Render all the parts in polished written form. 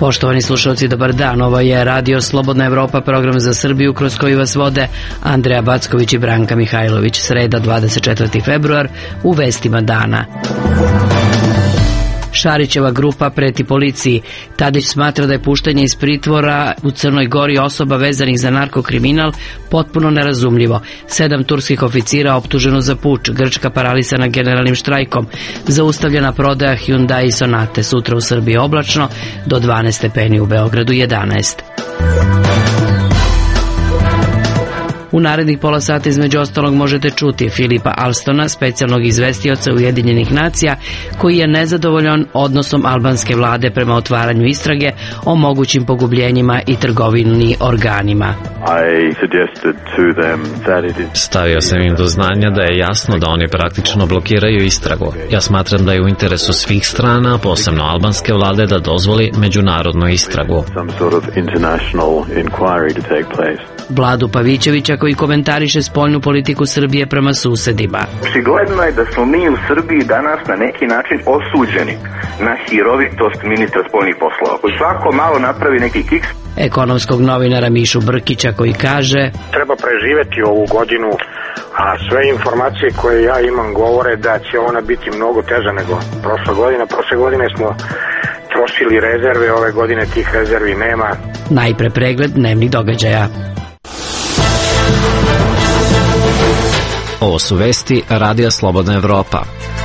Poštovani slušalci, dobar dan. Ovo je Radio Slobodna Evropa, program za Srbiju kroz koji vas vode Andreja Backović i Branka Mihajlović. Sreda, 24. februar, u vestima dana. Šarićeva grupa preti policiji. Tadić smatra da je puštanje iz pritvora u Crnoj Gori osoba vezanih za narkokriminal potpuno nerazumljivo. 7 turskih oficira optuženo za puč, Grčka paralisana generalnim štrajkom, zaustavljena prodaja Hyundai i Sonate. Sutra u Srbiji oblačno, do 12 stepeni, u Beogradu 11. U narednih pola sata između ostalog možete čuti Filipa Alstona, specijalnog izvestioca Ujedinjenih nacija, koji je nezadovoljan odnosom albanske vlade prema otvaranju istrage o mogućim pogubljenjima i trgovini organima. Stavio sam im do znanja da je jasno da oni praktično blokiraju istragu. Ja smatram da je u interesu svih strana, posebno albanske vlade, da dozvoli međunarodnu istragu. Vladu Pavićevića, koji komentariše spoljnu politiku Srbije prema susedima. Očigledno je da smo mi u Srbiji danas na neki način osuđeni na hirovitost ministra spoljnih poslova, koji svako malo napravi neki kiks. Ekonomskog novinara Mišu Brkića, koji kaže: treba preživeti ovu godinu, a sve informacije koje ja imam govore da će ona biti mnogo teža nego prošle godine. Prošle godine smo trošili rezerve, ove godine tih rezervi nema. Najpre pregled dnevnih događaja. Ovo su vesti Radija Slobodna Evropa.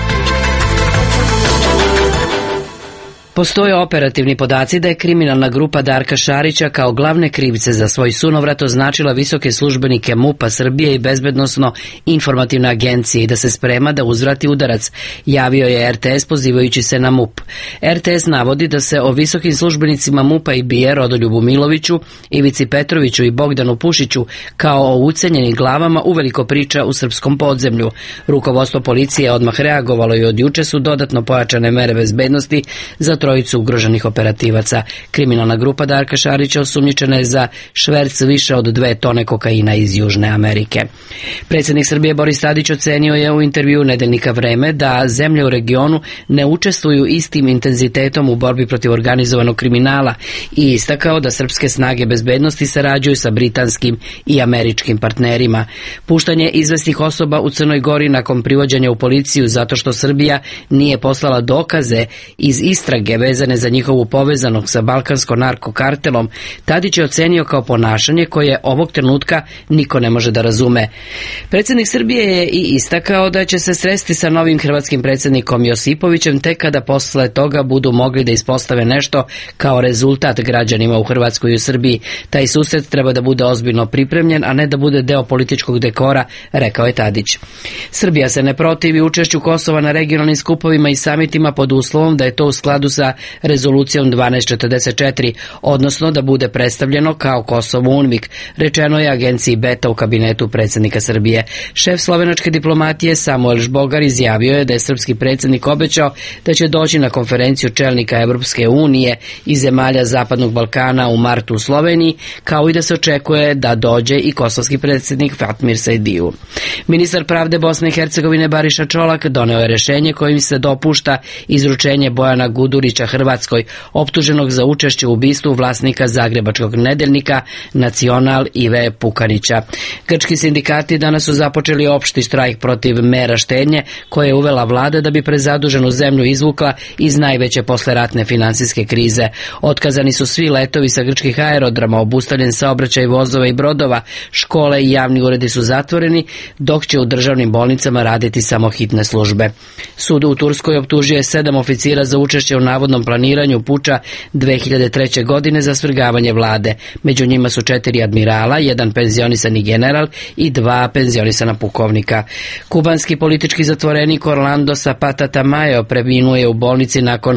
Postoje operativni podaci da je kriminalna grupa Darka Šarića kao glavne krivce za svoj sunovrat označila visoke službenike MUP-a Srbije i Bezbednosno-informativne agencije i da se sprema da uzvrati udarac, javio je RTS pozivajući se na MUP. RTS navodi da se o visokim službenicima MUP-a i BIA Rodoljubu Miloviću, Ivici Petroviću i Bogdanu Pušiću kao o ucenjenim glavama uveliko priča u srpskom podzemlju. Rukovodstvo policije je odmah reagovalo i od juče su dodatno pojačane mere bezbednosti za trojicu ugroženih operativaca. Kriminalna grupa Darka Šarića osumnjičena je za šverc više od 2 tone kokaina iz Južne Amerike. Predsjednik Srbije Boris Tadić ocenio je u intervjuu nedeljnika Vreme da zemlje u regionu ne učestvuju istim intenzitetom u borbi protiv organizovanog kriminala i istakao da srpske snage bezbednosti sarađuju sa britanskim i američkim partnerima. Puštanje izvesnih osoba u Crnoj Gori nakon privođenja u policiju zato što Srbija nije poslala dokaze iz istrage vezane za njihovu povezanog sa balkansko narkokartelom, Tadić je ocenio kao ponašanje koje ovog trenutka niko ne može da razume. Predsjednik Srbije je i istakao da će se sresti sa novim hrvatskim predsjednikom Josipovićem tek kada posle toga budu mogli da ispostave nešto kao rezultat građanima u Hrvatskoj i u Srbiji. Taj susret treba da bude ozbiljno pripremljen, a ne da bude deo političkog dekora, rekao je Tadić. Srbija se ne protivi učešću Kosova na regionalnim skupovima i samitima pod uslovom da je to u skladu sa rezolucijom 1244, odnosno da bude predstavljeno kao Kosovo UNMIK, rečeno je agenciji Beta u kabinetu predsjednika Srbije. Šef slovenačke diplomatije Samuel Žbogar izjavio je da je srpski predsjednik obećao da će doći na konferenciju čelnika Evropske unije i zemalja Zapadnog Balkana u martu u Sloveniji, kao i da se očekuje da dođe i kosovski predsjednik Fatmir Sejdiju. Ministar pravde Bosne i Hercegovine Bariša Čolak doneo je rešenje kojim se dopušta izručenje Bojana Gudurića Hrvatskoj, optuženog za učešće u ubistvu vlasnika zagrebačkog nedeljnika Nacional Ive Pukanića. Grčki sindikati danas su započeli opšti štrajk protiv mera štednje koje je uvela vlada da bi prezaduženu zemlju izvukla iz najveće posleratne finansijske krize. Otkazani su svi letovi sa grčkih aerodroma, obustavljen saobraćaj vozova i brodova, škole i javni uredi su zatvoreni, dok će u državnim bolnicama raditi samo hitne službe. Sud u Turskoj optužio je 7 oficira za učešće u navodnom planiranju puča 2003. godine za svrgavanje vlade. Među njima su 4 admirala, 1 penzionisani general i 2 penzionisana pukovnika. Kubanski politički zatvorenik Orlando Zapata Tamayo preminuo je u bolnici nakon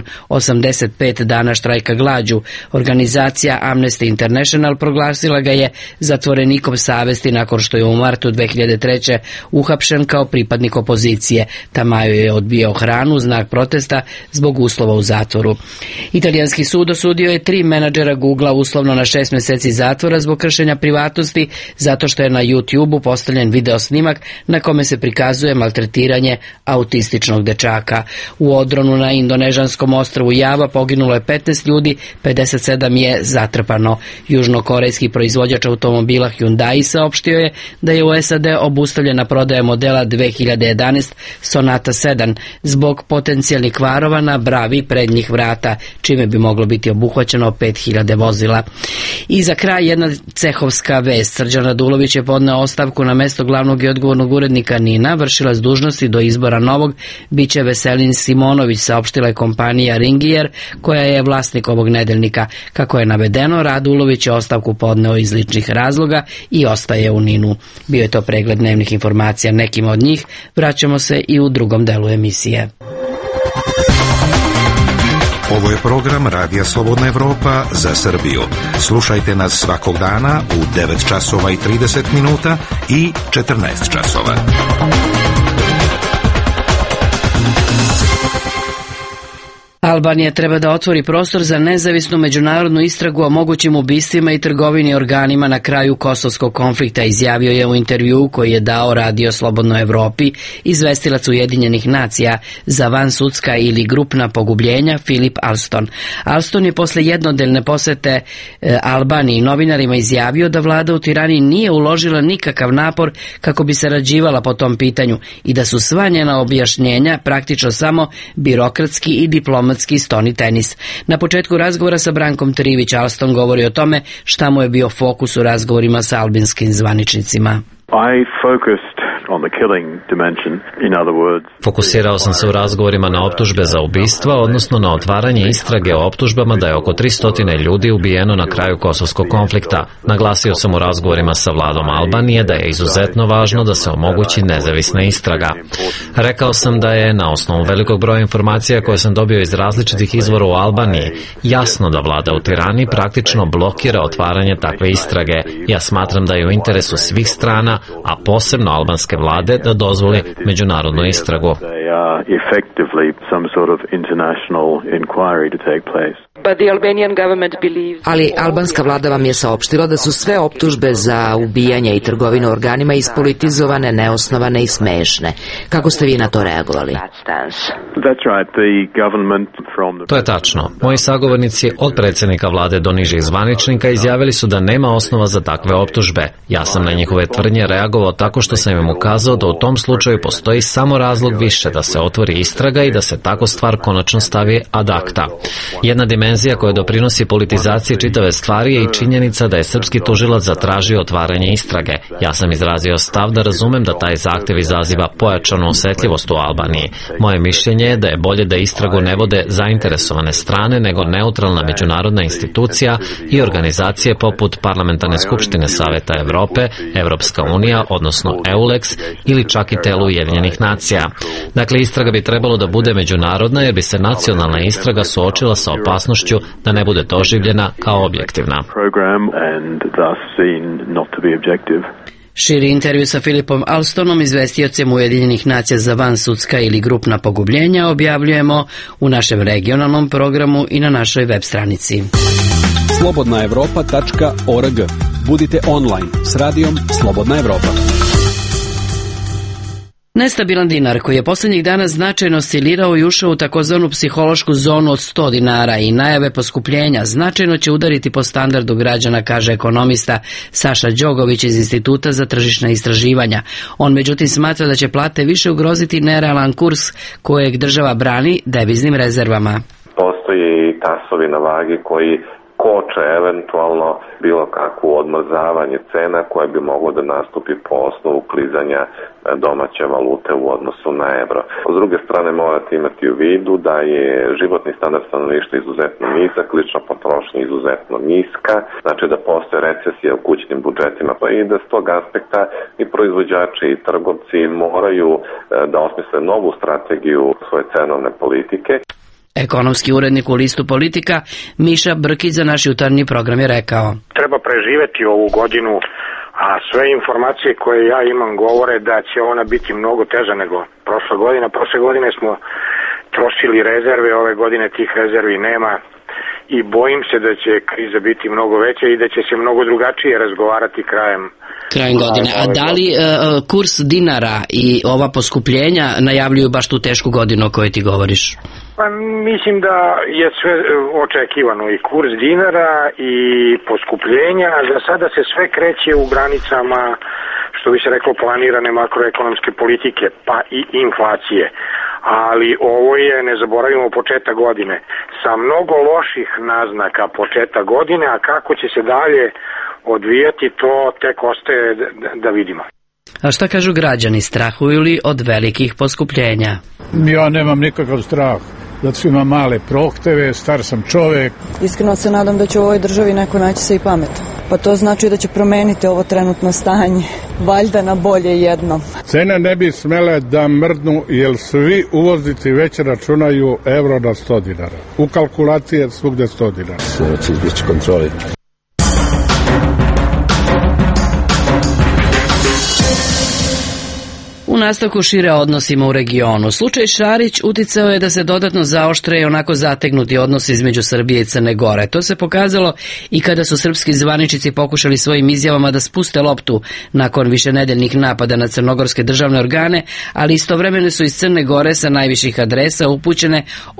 85 dana štrajka glađu. Organizacija Amnesty International proglasila ga je zatvorenikom savesti nakon što je u martu 2003. uhapšen kao pripadnik opozicije. Tamayo je odbijao hranu, znak protesta zbog uslova u zatvoru. zatvoru. Italijanski sud osudio je 3 menadžera Googlea uslovno na 6 mjeseci zatvora zbog kršenja privatnosti zato što je na YouTube-u postavljen video snimak na kome se prikazuje maltretiranje autističnog dečaka. U odronu na indonežanskom ostrvu Java poginulo je 15 ljudi, 57 je zatrpano. Južnokorejski proizvođač automobila Hyundai saopštio je da je u SAD obustavljena prodaja modela 2011 Sonata Sedan zbog potencijalnih kvarova na bravi prednjih vrata, čime bi moglo biti obuhvaćeno 5000 vozila. I za kraj jedna cehovska vest. Srđan Radulović je podneo ostavku na mesto glavnog i odgovornog urednika NIN-a, vršilac dužnosti do izbora novog biće Veselin Simonović, saopštila je kompanija Ringier, koja je vlasnik ovog nedeljnika. Kako je navedeno, Radulović je ostavku podneo iz ličnih razloga i ostaje u NIN-u. Bio je to pregled dnevnih informacija, nekim od njih vraćamo se i u drugom delu emisije. Ovo je program Radija Slobodna Evropa za Srbiju. Slušajte nas svakog dana u 9 časova i 30 minuta i 14 časova. Albanija treba da otvori prostor za nezavisnu međunarodnu istragu o mogućim ubistvima i trgovini organima na kraju kosovskog konflikta, izjavio je u intervjuu koji je dao Radio Slobodnoj Evropi izvestilac Ujedinjenih nacija za vansudska ili grupna pogubljenja Filip Alston. Alston je posle jednodelne posete Albaniji novinarima izjavio da vlada u Tirani nije uložila nikakav napor kako bi sarađivala po tom pitanju i da su sva njena objašnjenja praktično samo birokratski i diplomatski stoni tenis. Na početku razgovora sa Brankom Trivić Alston govori o tome šta mu je bio fokus u razgovorima sa albanskim zvaničnicima. Fokusirao sam se u razgovorima na optužbe za ubistva, odnosno na otvaranje istrage o optužbama da je oko 300 ljudi ubijeno na kraju kosovskog konflikta. Naglasio sam u razgovorima sa vladom Albanije da je izuzetno važno da se omogući nezavisna istraga. Rekao sam da je na osnovu velikog broja informacija koje sam dobio iz različitih izvora u Albaniji jasno da vlada u Tirani praktično blokira otvaranje takve istrage. Ja smatram da je u interesu svih strana, a posebno albanske vlade, da dozvoli međunarodnu istragu. Ali albanska vlada vam je saopštila da su sve optužbe za ubijanje i trgovinu organima ispolitizovane, neosnovane i smešne. Kako ste vi na to reagovali? To je tačno. Moji sagovornici od predsjednika vlade do nižih zvaničnika izjavili su da nema osnova za takve optužbe. Ja sam na njihove tvrdnje reagovao tako što sam im ukazao da u tom slučaju postoji samo razlog više da se otvori istraga i da se tako stvar konačno stavi ad acta. Jedna dimenzija koja doprinosi politizaciji čitave stvari je i činjenica da je srpski tužilac zatražio otvaranje istrage. Ja sam izrazio stav da razumem da taj zahtjev izaziva pojačanu osjetljivost u Albaniji. Moje mišljenje je da je bolje da istragu ne vode zainteresovane strane nego neutralna međunarodna institucija i organizacije poput Parlamentarne skupštine Saveta Evrope, Evropska unija, odnosno EULEX ili čak i telo Ujedinjenih nacija. Dakle, istraga bi trebalo da bude međunarodna jer bi se nacionalna istraga suočila sa opasnošću da ne bude doživljena kao objektivna. Širi intervju sa Filipom Alstonom, izvestiocem Ujedinjenih nacija za vansudska ili grupna pogubljenja, objavljujemo u našem regionalnom programu i na našoj web stranici. slobodnaevropa.org. Budite online s radijom Slobodna Evropa. Nestabilan dinar koji je posljednjih dana značajno oscilirao i ušao u takozvanu psihološku zonu od 100 dinara i najave poskupljenja značajno će udariti po standardu građana, kaže ekonomista Saša Đogović iz Instituta za tržišna istraživanja. On međutim smatra da će plate više ugroziti nerealan kurs kojeg država brani deviznim rezervama. Postoje i tasovi na vagi koji koče eventualno bilo kakvo odmrzavanje cena koje bi moglo da nastupi po osnovu klizanja domaće valute u odnosu na euro. S druge strane morate imati u vidu da je životni standard stanovništva izuzetno nizak, lična potrošnja izuzetno niska, znači da postoje recesija u kućnim budžetima i da s tog aspekta i proizvođači i trgovci moraju da osmisle novu strategiju svoje cenovne politike. Ekonomski urednik u listu Politika Miša Brkić za naš jutarnji program je rekao: Treba preživeti ovu godinu, a sve informacije koje ja imam govore da će ona biti mnogo teža nego prošle godine. Prošle godine smo trošili rezerve, ove godine tih rezervi nema i bojim se da će kriza biti mnogo veća i da će se mnogo drugačije razgovarati krajem godine. A da li kurs dinara i ova poskupljenja najavljuju baš tu tešku godinu o kojoj ti govoriš? Pa mislim da je sve očekivano, i kurs dinara i poskupljenja. Za sada se sve kreće u granicama, što bi se reklo, planirane makroekonomske politike, pa i inflacije. Ali ovo je, ne zaboravimo, početak godine sa mnogo loših naznaka početak godine, a kako će se dalje odvijati, to tek ostaje da vidimo. A šta kažu građani, strahuju li od velikih poskupljenja? Ja nemam nikakav strah, zato što imam male prohteve, star sam čovek. Iskreno se nadam da će u ovoj državi neko naći se i pametan. Pa to znači da će promeniti ovo trenutno stanje, valjda na bolje jednom. Cene ne bi smele da mrdnu, jer svi uvoznici već računaju evro na 100 dinara. U kalkulaciji je svugde 100 dinara. Sve će izbjeći kontroli. U nastavku šire odnosima u regionu. Slučaj Šarić uticao je da se dodatno zaoštre i onako zategnuti odnosi između Srbije i Crne Gore. To se pokazalo i kada su srpski zvaničnici pokušali svojim izjavama da spuste loptu nakon višenedeljnih napada na crnogorske državne organe, ali istovremeno su iz Crne Gore sa najviših adresa upućene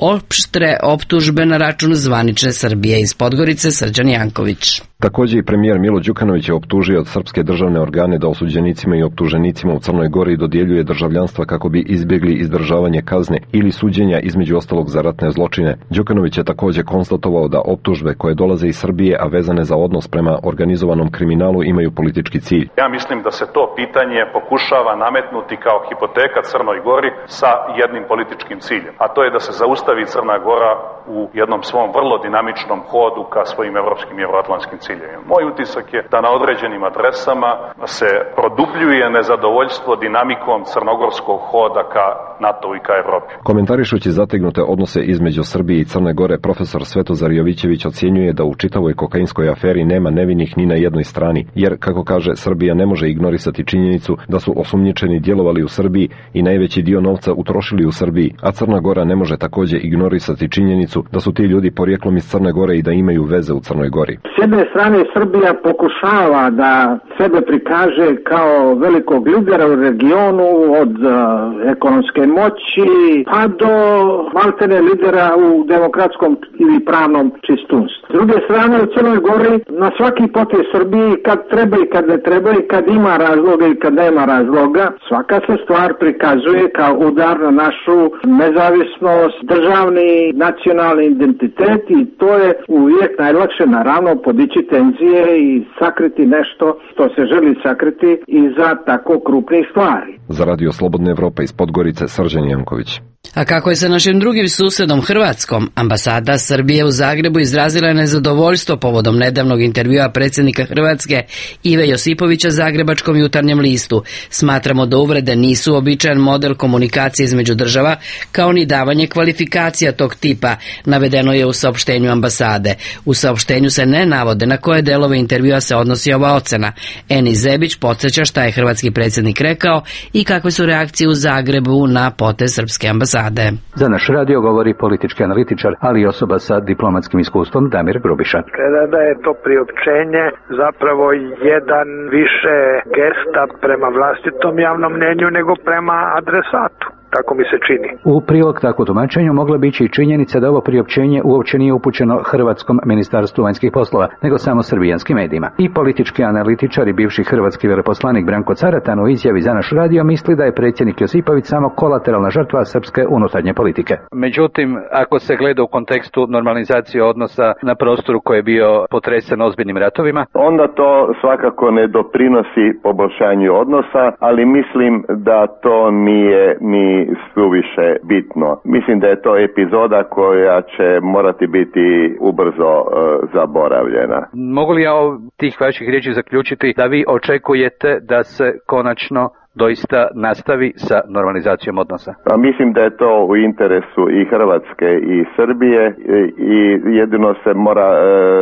oštre optužbe na račun zvanične Srbije. Iz Podgorice Srđan Janković. Također i premijer Milo Đukanović je optužio od srpske državne organe da osuđenicima i optuženicima u Crnoj Gori dodjeljuje državljanstva kako bi izbjegli izdržavanje kazne ili suđenja, između ostalog za ratne zločine. Đukanović je također konstatovao da optužbe koje dolaze iz Srbije, a vezane za odnos prema organizovanom kriminalu, imaju politički cilj. Ja mislim da se to pitanje pokušava nametnuti kao hipoteka Crnoj Gori sa jednim političkim ciljem, a to je da se zaustavi Crna Gora u jednom svom vrlo dinamičnom hodu ka svojim evropskim i evroatlantskim ciljevima. Moj utisak je da na određenim adresama se produbljuje nezadovoljstvo dinamikom crnogorskog hoda ka NATO i ka Evropi. Komentarišući zategnute odnose između Srbije i Crne Gore, profesor Svetozar Jovićević ocjenjuje da u čitavoj kokainskoj aferi nema nevinih ni na jednoj strani, jer, kako kaže, Srbija ne može ignorisati činjenicu da su osumnjičeni djelovali u Srbiji i najveći dio novca utrošili u Srbiji, a Crna Gora ne može također ignorisati činjenicu da su ti ljudi porijeklom iz Crne Gore i da imaju veze u Crnoj Gori. S jedne strane Srbija pokušava da sebe prikaže kao velikog lidera u regionu, od ekonomske moći pa do maltene lidera u demokratskom ili pravnom čistunstvu. S druge strane, u Crnoj Gori na svaki potez Srbiji, kad treba i kad ne treba, i kad ima razloga i kad nema razloga, svaka se stvar prikazuje kao udar na našu nezavisnost, državni nacionalni identitet, i to je uvijek najlakše, naravno, podići tenzije i sakriti nešto što se želi sakriti iza tako krupnih stvari. Za Radio Slobodna Evropa iz Podgorice, Srđan Janković. A kako je sa našim drugim susedom Hrvatskom? Ambasada Srbije u Zagrebu izrazila je nezadovoljstvo povodom nedavnog intervjua predsjednika Hrvatske Ive Josipovića Zagrebačkom Jutarnjem listu. Smatramo da uvrede nisu uobičajen model komunikacije između država, kao ni davanje kvalifikacija tog tipa, navedeno je u saopštenju ambasade. U saopštenju se ne navode na koje delove intervjua se odnosi ova ocena. Eni Zebić podsjeća šta je hrvatski predsjednik rekao i kakve su reakcije u Zagrebu na potez srpske ambasade. Za naš radio govori politički analitičar, ali i osoba sa diplomatskim iskustvom Damir Grubiša. Da je to priopćenje zapravo jedan više gesta prema vlastitom javnom mnjenju nego prema adresatu. Tako mi se čini. U prilog takvom tumačenju mogla bi ići i činjenica da ovo priopćenje uopće nije upućeno Hrvatskom ministarstvu vanjskih poslova, nego samo srbijanskim medijima. I politički analitičar i bivši hrvatski veleposlanik Branko Caratan u izjavi za naš radio misli da je predsjednik Josipović samo kolateralna žrtva srpske unutarnje politike. Međutim, ako se gleda u kontekstu normalizacije odnosa na prostoru koji je bio potresen ozbiljnim ratovima, onda to svakako ne doprinosi poboljšanju odnosa, ali mislim da to nije ni suviše bitno. Mislim da je to epizoda koja će morati biti ubrzo zaboravljena. Mogu li ja tih vaših riječi zaključiti da vi očekujete da se konačno doista nastavi sa normalizacijom odnosa? A mislim da je to u interesu i Hrvatske i Srbije, i jedino se mora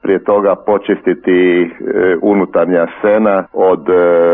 prije toga počistiti unutarnja scena od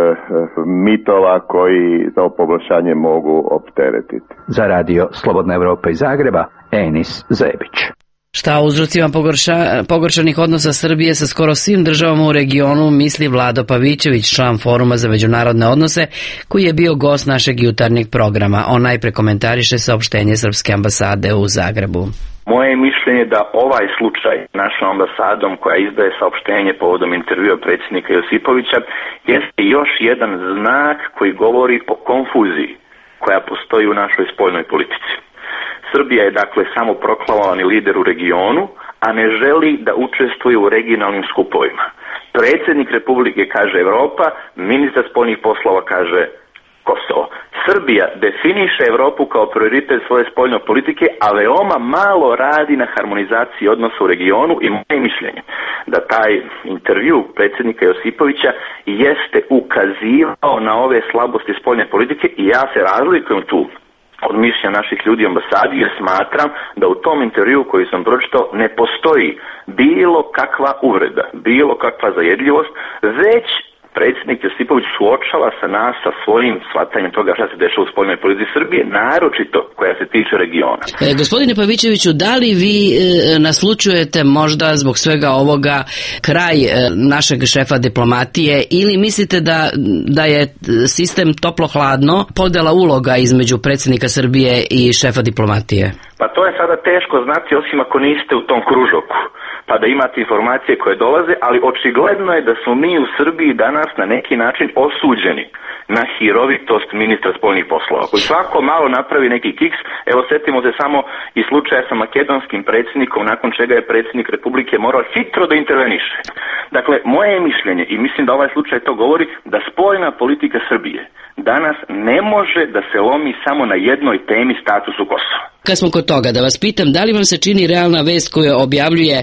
mitova koji to poboljšanje mogu opteretiti. Za radio Slobodna Evropa iz Zagreba, Enis Zebić. Šta o uzrocima pogoršanih odnosa Srbije sa skoro svim državama u regionu misli Vlado Pavićević, član Foruma za međunarodne odnose, koji je bio gost našeg jutarnjeg programa. On najpre komentariše saopštenje Srpske ambasade u Zagrebu. Moje je mišljenje da ovaj slučaj našom ambasadom koja izdaje saopštenje povodom intervjua predsjednika Josipovića jeste još jedan znak koji govori o konfuziji koja postoji u našoj spoljnoj politici. Srbija je dakle samo proklamovani lider u regionu, a ne želi da učestvuje u regionalnim skupovima. Predsjednik Republike kaže Evropa, ministar spoljnih poslova kaže Kosovo. Srbija definiše Evropu kao prioritet svoje spoljne politike, a veoma malo radi na harmonizaciji odnosa u regionu i moje mišljenje da taj intervju predsjednika Josipovića jeste ukazivao na ove slabosti spoljne politike i ja se razlikujem tu od mišljenja naših ljudi u ambasadi jer smatram da u tom intervju koji sam pročitao ne postoji bilo kakva uvreda, bilo kakva zajedljivost, već predsjednik Josipović suočava sa nas sa svojim shvatanjem toga šta se dešava u spoljnoj politici Srbije, naročito koja se tiče regiona. Gospodine Pavićeviću, da li vi naslučujete možda zbog svega ovoga kraj našeg šefa diplomatije ili mislite da je sistem toplo-hladno podela uloga između predsjednika Srbije i šefa diplomatije? Pa to je sada teško znati osim ako niste u tom kružoku, pa da imate informacije koje dolaze, ali očigledno je da smo mi u Srbiji danas na neki način osuđeni na hirovitost ministra spoljnih poslova, koji svako malo napravi neki kiks. Evo, setimo se samo i slučaja sa makedonskim predsjednikom, nakon čega je predsjednik Republike morao hitro da interveniše. Dakle, moje je mišljenje, i mislim da ovaj slučaj to govori, da spoljna politika Srbije danas ne može da se lomi samo na jednoj temi, statusu Kosova. Kad smo kod toga, da vas pitam, da li vam se čini realna vest koju objavljuje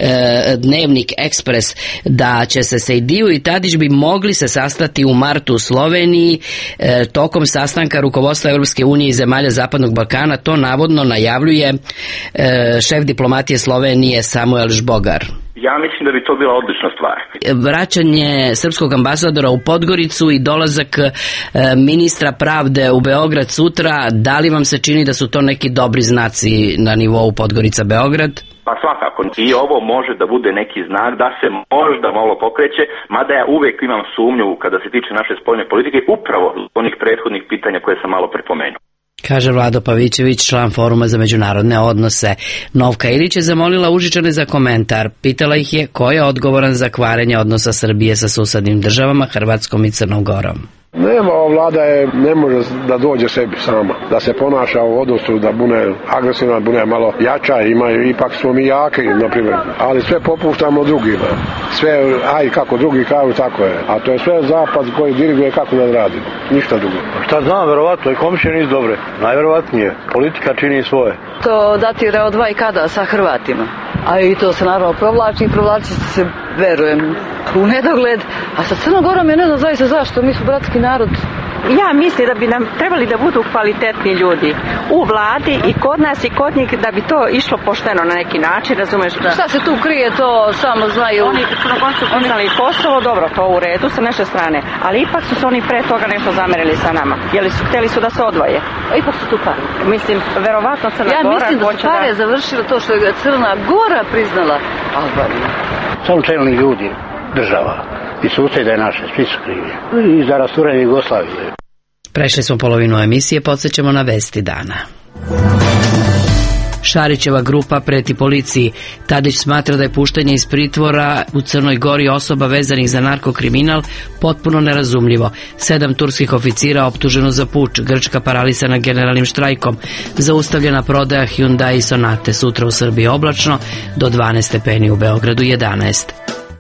Dnevnik Ekspres, da će se Sejdiu i Tadić bi mogli se sastati u martu u Sloveniji tokom sastanka rukovodstva Europske unije i zemalja Zapadnog Balkana? To navodno najavljuje šef diplomatije Slovenije Samuel Žbogar. Ja mislim da bi to bila odlična stvar. Vraćanje srpskog ambasadora u Podgoricu i dolazak ministra pravde u Beograd sutra, da li vam se čini da su to neki dobri znaci na nivou Podgorica-Beograd? Pa svakako, i ovo može da bude neki znak da se možda malo pokreće, mada ja uvek imam sumnju kada se tiče naše spoljne politike, upravo onih prethodnih pitanja koje sam malo prepomenuo. Kaže Vlado Pavićević, član Foruma za međunarodne odnose. Novka Ilić je zamolila Užičane za komentar. Pitala ih je ko je odgovoran za kvarenje odnosa Srbije sa susednim državama, Hrvatskom i Crnom Gorom. Nema, ova vlada ne može da dođe sebi sama, da se ponaša u odnosu, da bude agresivna, bude malo jača, ipak smo mi jaki, na primjer, ali sve popuštamo drugima, sve, kako drugi kažu, tako je, a to je sve zapad koji diriguje kako da radimo, ništa drugo. Šta znam, verovatno, i komšije nisu dobre, najverovatnije, politika čini svoje. To datira od vajkada sa Hrvatima, a i to se naravno provlači se, verujem, u nedogled, a sa Crnom Gorom je ne znam zaista zašto, mi su bratski narod. Ja mislim da bi nam trebali da budu kvalitetni ljudi u vladi i kod nas i kod njih, da bi to išlo pošteno na neki način, razumeš? Da. Šta se tu krije, to samo znaju. Oni su priznali Kosovo, dobro, to u redu sa naše strane, ali ipak su se oni pre toga nešto zamerili sa nama. Hteli su da se odvoje. Ipak su tu pare. Mislim, verovatno Crna Gora. Ja mislim da su pare završile to što je Crna Gora priznala Albaniju. Samo čelni ljudi država i susjede naše, svi su krivi. I za rasturanje Jugoslavije. Prešli smo polovinu emisije, podsjećamo na vesti dana. Šarićeva grupa preti policiji. Tadić smatra da je puštanje iz pritvora u Crnoj Gori osoba vezanih za narkokriminal potpuno nerazumljivo. 7 turskih oficira optuženo za puč, Grčka paralisana generalnim štrajkom, zaustavljena prodaja Hyundai i Sonate. Sutra u Srbiji oblačno, do 12 stepeni, u Beogradu 11.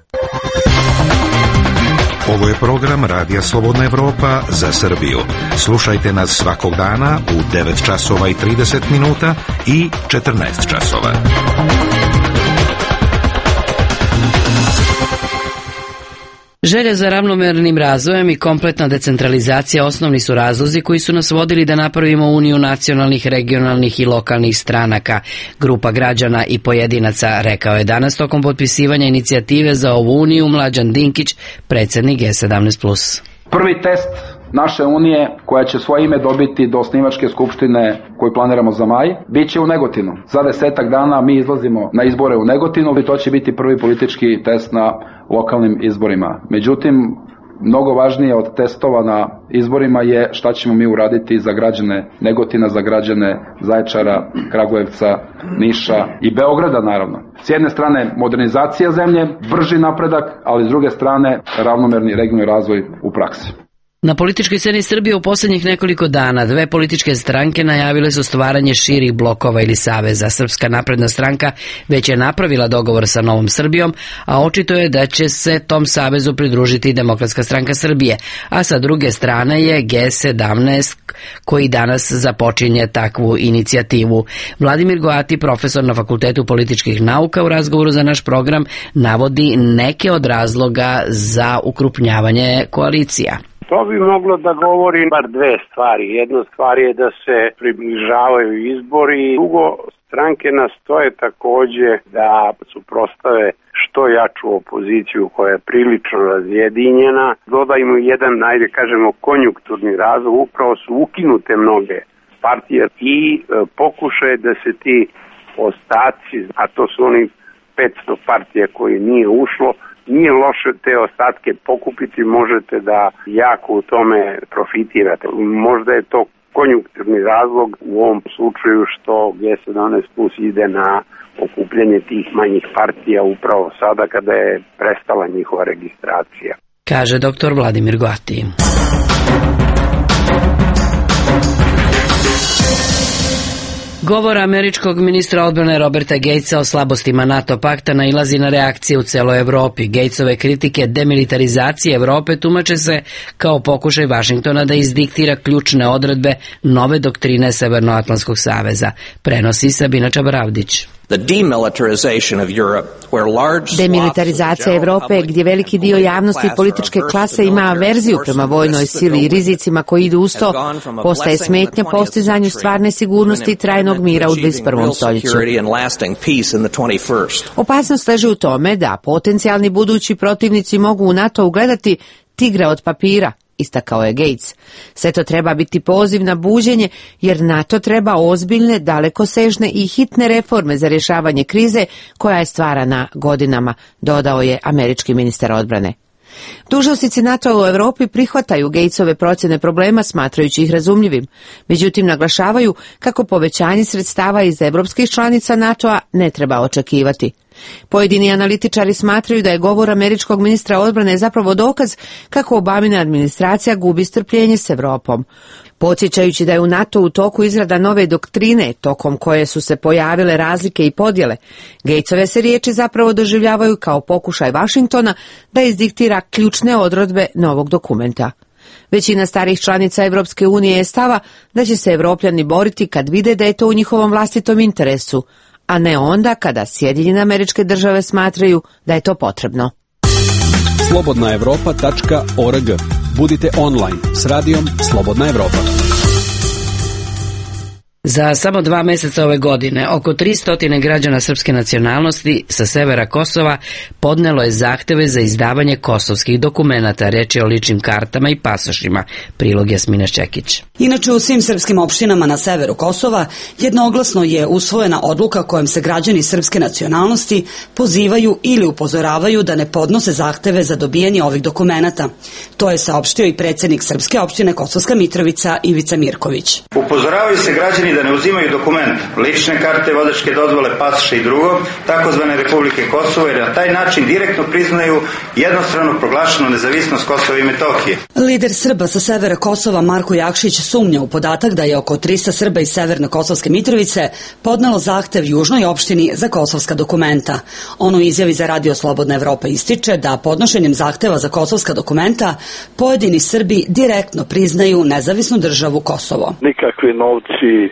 Ovo je program Radija Slobodna Evropa za Srbiju. Slušajte nas svakog dana u 9 časova i 30 minuta i 14 časova. Želja za ravnomernim razvojem i kompletna decentralizacija osnovni su razlozi koji su nas vodili da napravimo uniju nacionalnih, regionalnih i lokalnih stranaka. Grupa građana i pojedinaca, rekao je danas tokom potpisivanja inicijative za ovu uniju Mlađan Dinkić, predsjednik G17+. Prvi test naše unije, koja će svoje ime dobiti do osnivačke skupštine koju planiramo za maj, bit će u Negotinu. Za 10 dana mi izlazimo na izbore u Negotinu i to će biti prvi politički test na lokalnim izborima. Međutim, mnogo važnije od testova na izborima je šta ćemo mi uraditi za građane Negotina, za građane Zaječara, Kragujevca, Niša i Beograda naravno. S jedne strane modernizacija zemlje, brži napredak, ali s druge strane ravnomerni regionalni razvoj u praksi. Na političkoj sceni Srbije u posljednjih nekoliko dana dve političke stranke najavile su stvaranje širih blokova ili saveza. Srpska napredna stranka već je napravila dogovor sa Novom Srbijom, a očito je da će se tom savezu pridružiti Demokratska stranka Srbije, a sa druge strane je G17 koji danas započinje takvu inicijativu. Vladimir Goati, profesor na Fakultetu političkih nauka, u razgovoru za naš program navodi neke od razloga za ukrupnjavanje koalicija. To bi moglo da govori bar dve stvari. Jedna stvar je da se približavaju izbori, drugo, stranke nastoje takođe da suprotstave što jaču opoziciju koja je prilično razjedinjena. Dodajmo jedan, ajde kažemo, konjunkturni razlog, upravo su ukinute mnoge partije i pokušaje da se ti ostaci, a to su oni 500 partija koji nije ušlo, nije loše te ostatke pokupiti, možete da jako u tome profitirate. Možda je to konjunkturni razlog u ovom slučaju što G17 Plus ide na okupljanje tih manjih partija upravo sada kada je prestala njihova registracija. Kaže dr. Vladimir Goati. Govor američkog ministra odbrane Roberta Gatesa o slabostima NATO pakta nailazi na reakcije u celoj Evropi. Gatesove kritike demilitarizacije Evrope tumače se kao pokušaj Vašingtona da izdiktira ključne odredbe nove doktrine Severnoatlantskog saveza. Prenosi Sabina Čabaravdić. Demilitarizacija Evrope, gdje veliki dio javnosti i političke klase ima averziju prema vojnoj sili i rizicima koji idu uz to, postaje smetnja postizanju stvarne sigurnosti i trajnog mira u 21. stoljeću. Opasnost leži u tome da potencijalni budući protivnici mogu u NATO ugledati tigre od papira, istakao je Gates. Sve to treba biti poziv na buđenje, jer NATO treba ozbiljne, dalekosežne i hitne reforme za rješavanje krize koja je stvarana godinama, dodao je američki ministar odbrane. Dužnosnici NATO u Europi prihvataju Gatesove procjene problema, smatrajući ih razumljivim. Međutim, naglašavaju kako povećanje sredstava iz evropskih članica NATO-a ne treba očekivati. Pojedini analitičari smatraju da je govor američkog ministra odbrane zapravo dokaz kako Obamina administracija gubi strpljenje s Evropom. Podsjećajući da je u NATO u toku izrada nove doktrine, tokom koje su se pojavile razlike i podjele, Gatesove se riječi zapravo doživljavaju kao pokušaj Vašingtona da izdiktira ključne odredbe novog dokumenta. Većina starih članica Evropske unije je stava da će se Evropljani boriti kad vide da je to u njihovom vlastitom interesu, a ne onda kada Sjedinjene Američke Države smatraju da je to potrebno. Slobodnaevropa.org. Budite online s radijom Slobodna Evropa. Za samo 2 mjeseca ove godine oko 300 građana srpske nacionalnosti sa severa Kosova podnelo je zahteve za izdavanje kosovskih dokumenata, reč je o ličnim kartama i pasošima. Prilog Jasmina Šćekić. Inače, u svim srpskim opštinama na severu Kosova jednoglasno je usvojena odluka kojom se građani srpske nacionalnosti pozivaju ili upozoravaju da ne podnose zahteve za dobijanje ovih dokumenata. To je saopštio i predsjednik srpske opštine Kosovska Mitrovica Ivica Mirković. Upozoravaju se građani da ne uzimaju dokumente, lične karte, vozačke dozvole, pasoše i drugo, takozvane Republike Kosovo, jer na taj način direktno priznaju jednostrano proglašenu nezavisnost Kosova i Metohije. Lider Srba sa severa Kosova Marko Jakšić sumnja u podatak da je oko 300 Srba iz Severno-Kosovske Mitrovice podnelo zahtev južnoj opštini za kosovska dokumenta. On u izjavi za Radio Slobodna Evropa ističe da podnošenjem zahteva za kosovska dokumenta pojedini Srbi direktno priznaju nezavisnu državu Kosovo. Nikakvi novci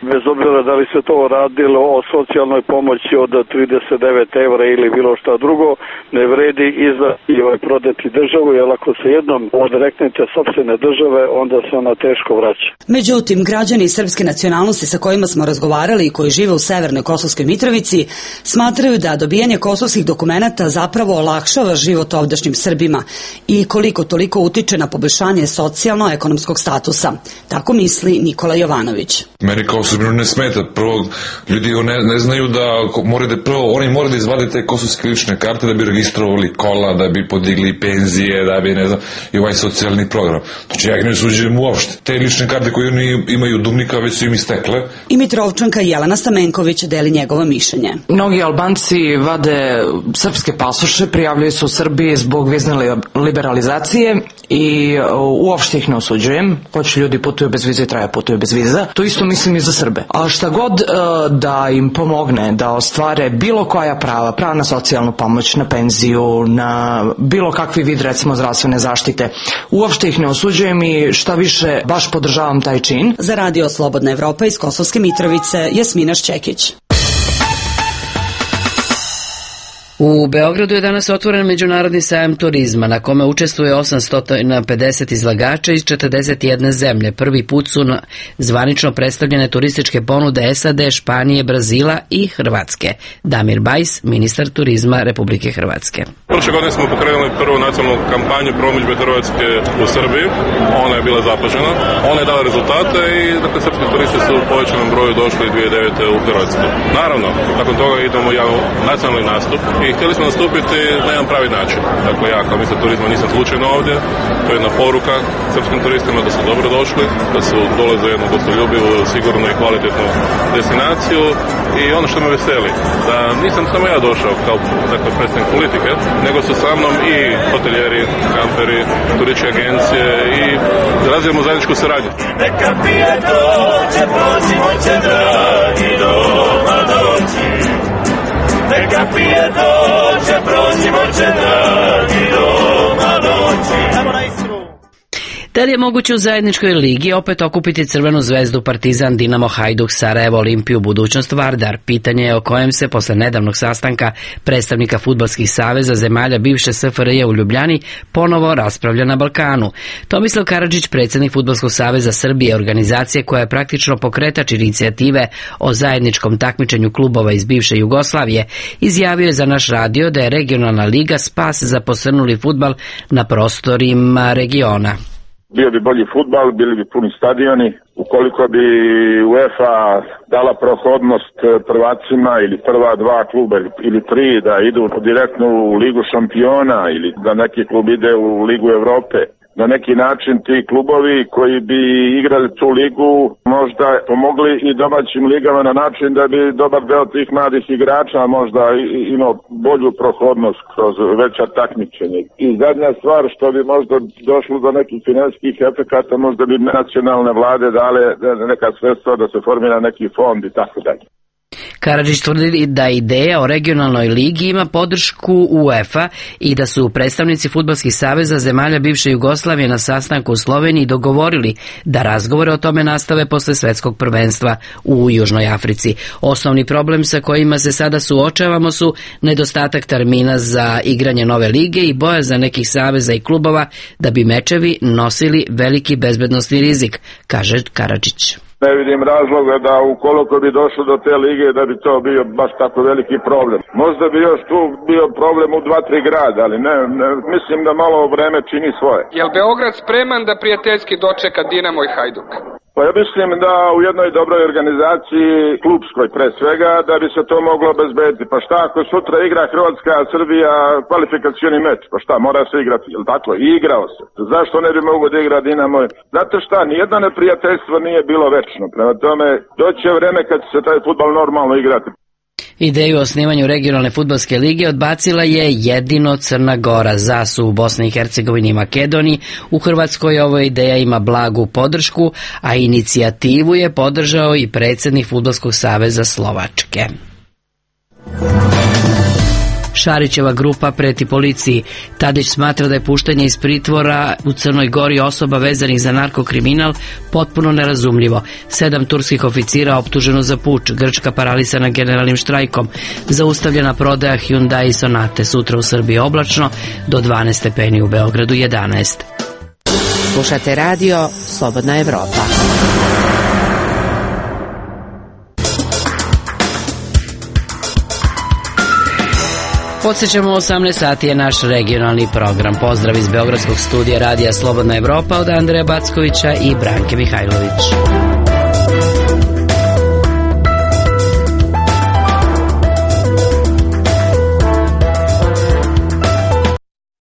bez obzira da li se to radilo o socijalnoj pomoći od 39 evra ili bilo šta drugo, ne vredi izdati i prodati državu, jer ako se jednom odreknete sopstvene države, onda se ona teško vraća. Međutim, građani srpske nacionalnosti sa kojima smo razgovarali i koji žive u severnoj Kosovskoj Mitrovici smatraju da dobijanje kosovskih dokumenata zapravo olakšava život ovdašnjim Srbima i koliko toliko utiče na poboljšanje socijalno-ekonomskog statusa. Tako misli Nikola Jovanović. Meni kao Srbinu ne smeta. Prvo, ljudi ne znaju da oni moraju da izvade te kosovske lične karte da bi registrovali kola, da bi podigli penzije, da bi, ne znam, i ovaj socijalni program. Znači, ja ih ne suđujem uopšte. Te lične karte koje oni imaju Dumnika već su im istekle. I Mitrovčanka Jelena Stamenković deli njegovo mišljenje. Mnogi Albanci vade srpske pasoše, prijavljaju se u Srbiji zbog vizne liberalizacije i uopšte ih ne osuđujem. Hoće ljudi putuju bez vize i traja putuju bez viza. To isto mislim i za Srbe. A šta god da im pomogne da ostvare bilo koja prava, prava na socijalnu pomoć, na penziju, na bilo kakvi vid recimo zdravstvene zaštite, uopšte ih ne osuđujem i šta više baš podržavam taj čin. Za Radio Slobodna Evropa iz Kosovske Mitrovice, Jasmina Šćekić. U Beogradu je danas otvoren Međunarodni sajam turizma na kome učestvuje 850 izlagača iz 41 zemlje. Prvi put su zvanično predstavljene turističke ponude SAD, Španije, Brazila i Hrvatske. Damir Bajs, ministar turizma Republike Hrvatske. Prošle godine smo pokrenuli prvu nacionalnu kampanju promidžbe Hrvatske u Srbiji. Ona je bila započena. Ona je dala rezultate i dakle srpski turisti su u povećanom broju došli 2009. u Hrvatsku. Naravno, nakon toga idemo u nacionalni nastup i htjeli smo nastupiti na jedan pravi način. Dakle, ja kao ministar turizma nisam slučajno ovdje. To je jedna poruka srpskim turistima da su dobro došli, da su dolaze jednu gostoljubivu, sigurnu i kvalitetnu destinaciju. I ono što me veseli, da nisam samo ja došao kao predstavnik politike, nego su sa mnom i hotelijeri, kamperi, turističke agencije i razvijemo zajedničku saradnju. Neka pije dođe, prođimo će dragi doma doći. Neka pije dođe, prođimo će dragi doma doći. Ajmo na Istru. Da li je moguće u zajedničkoj ligi opet okupiti Crvenu zvezdu, Partizan, Dinamo, Hajduk, Sarajevo, Olimpiju, budućnost Vardar? Pitanje je o kojem se posle nedavnog sastanka predstavnika fudbalskih saveza zemalja bivše SFRJ u Ljubljani ponovo raspravlja na Balkanu. Tomislav Karadžić, predsjednik Fudbalskog saveza Srbije, organizacije koja je praktično pokretač inicijative o zajedničkom takmičenju klubova iz bivše Jugoslavije, izjavio je za naš radio da je regionalna liga spas za posrnuli fudbal na prostorima regiona. Bio bi bolji fudbal, bili bi puni stadioni. Ukoliko bi UEFA dala prohodnost prvacima ili prva dva kluba ili tri da idu direktno u Ligu šampiona ili da neki klub ide u Ligu Evrope, na neki način ti klubovi koji bi igrali tu ligu možda pomogli i domaćim ligama na način da bi dobar deo tih mladih igrača možda imao bolju prohodnost kroz veća takmičenja. I zadnja stvar što bi možda došlo do nekih financijskih efekata, možda bi nacionalne vlade dale neka sredstva da se formira neki fond i tako dalje. Karadžić tvrdi da ideja o regionalnoj ligi ima podršku UEFA i da su predstavnici fudbalskih saveza zemalja bivše Jugoslavije na sastanku u Sloveniji dogovorili da razgovore o tome nastave posle svetskog prvenstva u Južnoj Africi. Osnovni problem sa kojima se sada suočavamo su nedostatak termina za igranje nove lige i bojazan nekih saveza i klubova da bi mečevi nosili veliki bezbednosni rizik, kaže Karadžić. Ne vidim razloga da ukoliko bi došlo do te lige da bi to bio baš tako veliki problem. Možda bi još tu bio problem u 2-3 grada, ali ne, mislim da malo vreme čini svoje. Je li Beograd spreman da prijateljski dočeka Dinamo i Hajduk? Pa ja mislim da u jednoj dobroj organizaciji, klubskoj pre svega, da bi se to moglo obezbediti. Pa šta ako sutra igra Hrvatska, Srbija kvalifikacioni meč? Pa šta, mora se igrati, jel tako? I igrao se. Zašto ne bi mogo da igra Dinamo? Znate šta, nijedno neprijateljstvo nije bilo večno. Prema tome, doće vreme kad će se taj fudbal normalno igrati. Ideju o osnivanju regionalne fudbalske lige odbacila je jedino Crna Gora. Za su u Bosni i Hercegovini i Makedoniji. U Hrvatskoj ova ideja ima blagu podršku, a inicijativu je podržao i predsjednik Fudbalskog saveza Slovačke. Šarićeva grupa preti policiji. Tadić smatra da je puštanje iz pritvora u Crnoj Gori osoba vezanih za narkokriminal potpuno nerazumljivo. 7 turskih oficira optuženo za puč, Grčka paralisana generalnim štrajkom, zaustavljena prodaja Hyundai Sonate. Sutra u Srbiji oblačno, do 12 stepeni, u Beogradu 11. Slušate radio Slobodna Evropa. Podsjećamo, 18 sati je naš regionalni program. Pozdrav iz Beogradskog studija radija Slobodna Evropa od Andreja Backovića i Branke Mihajlović.